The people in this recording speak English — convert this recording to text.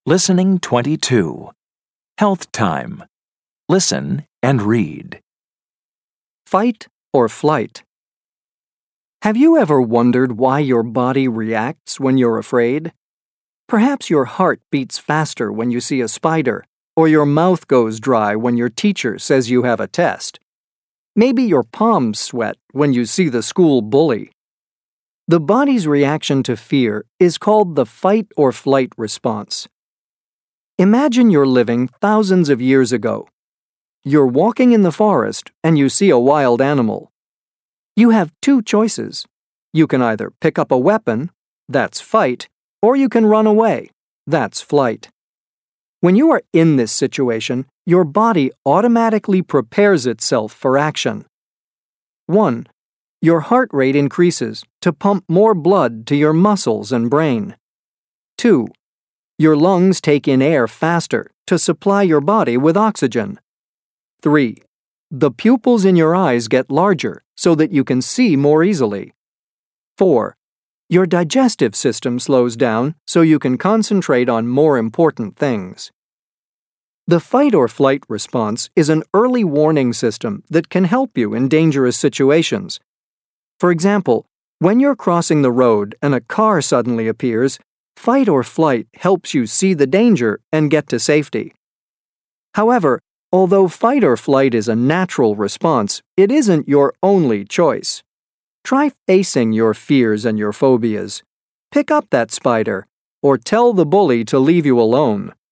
Listening 22. Health Time. Listen and read. Fight or flight? Have you ever wondered why your body reacts when you're afraid? Perhaps your heart beats faster when you see a spider, or your mouth goes dry when your teacher says you have a test. Maybe your palms sweat when you see the school bully. The body's reaction to fear is called the fight or flight response. Imagine you're living thousands of years ago. You're walking in the forest and you see a wild animal. You have two choices. You can either pick up a weapon, that's fight, or you can run away, that's flight. When you are in this situation, your body automatically prepares itself for action. 1. Your heart rate increases to pump more blood to your muscles and brain. 2. Your lungs take in air faster to supply your body with oxygen. 3. The pupils in your eyes get larger so that you can see more easily. 4. Your digestive system slows down so you can concentrate on more important things. The fight or flight response is an early warning system that can help you in dangerous situations. For example, when you're crossing the road and a car suddenly appears, fight or flight helps you see the danger and get to safety. However, although fight or flight is a natural response, it isn't your only choice. Try facing your fears and your phobias. Pick up that spider, or tell the bully to leave you alone.